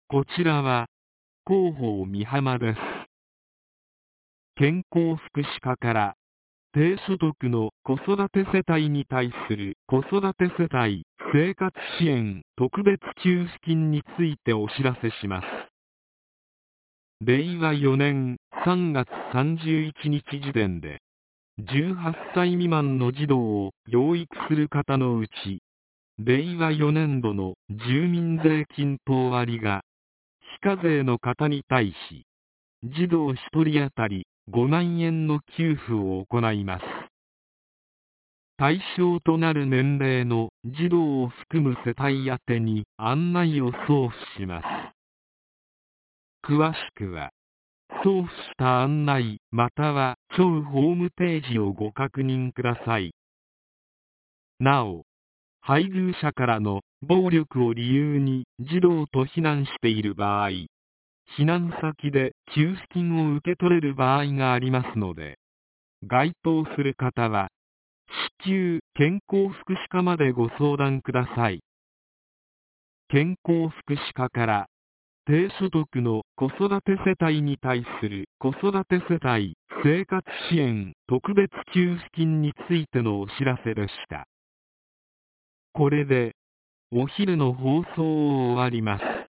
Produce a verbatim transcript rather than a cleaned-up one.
こちらは、広報美浜です。健康福祉課から、低所得の子育て世帯に対する子育て世帯生活支援特別給付金についてお知らせします。れいわよねんさんがつさんじゅういちにち時点で、じゅうはっさい未満の児童を養育する方のうち、れいわよねんどの住民税金等割が、非課税の方に対し、児童ひとり当たりごまんえんの給付を行います。対象となる年齢の児童を含む世帯宛てに案内を送付します。詳しくは、送付した案内または庁ホームページをご確認ください。なお、配偶者からの暴力を理由に児童と避難している場合、避難先で給付金を受け取れる場合がありますので、該当する方は、至急健康福祉課までご相談ください。健康福祉課から、低所得の子育て世帯に対する子育て世帯生活支援特別給付金についてのお知らせでした。これで、お昼の放送を終わります。